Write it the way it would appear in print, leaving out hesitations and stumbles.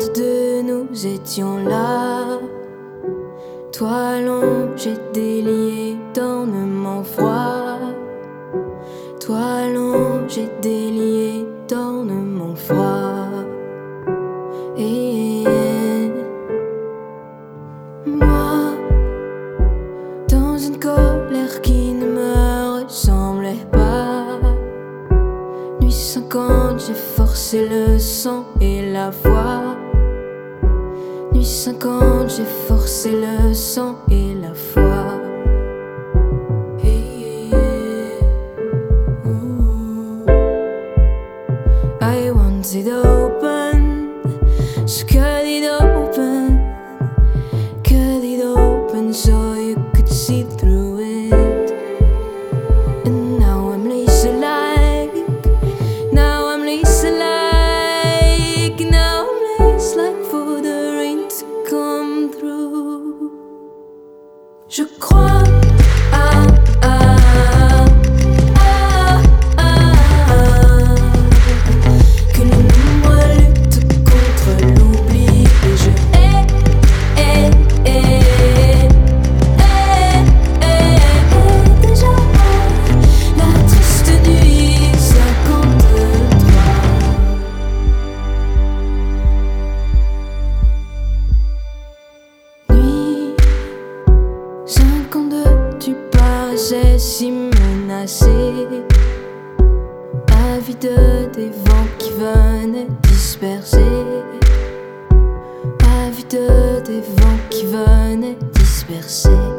deux nous étions là, toi allongé délié d'ornements froids, toi allongé délié d'ornements froids. Et moi, dans une colère qui ne me ressemblait pas, nuit 50, j'ai forcé le sang et la voix. Nuit 50, j'ai forcé le sang et la foi. I want it open, so cut it open, cut it open so you could see through it. And now I'm lazy like, now I'm lazy like, now I'm lazy like for the rain to come through. Je crois que le nombre lutte contre l'oubli. Et je déjà la triste nuit 53. Nuit 52, tu paraissais si menacé, avide des vents qui venaient disperser, avide des vents qui venaient disperser.